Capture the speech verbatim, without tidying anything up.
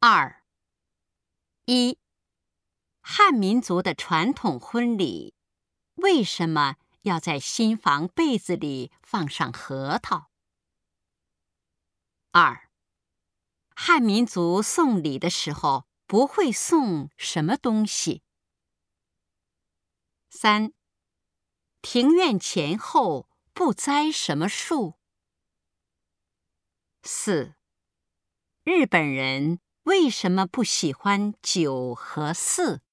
二、一、汉民族的传统婚礼为什么要在新房被子里放上核桃？二、汉民族送礼的时候不会送什么东西？三、庭院前后不栽什么树？四、日本人为什么不喜欢九和四？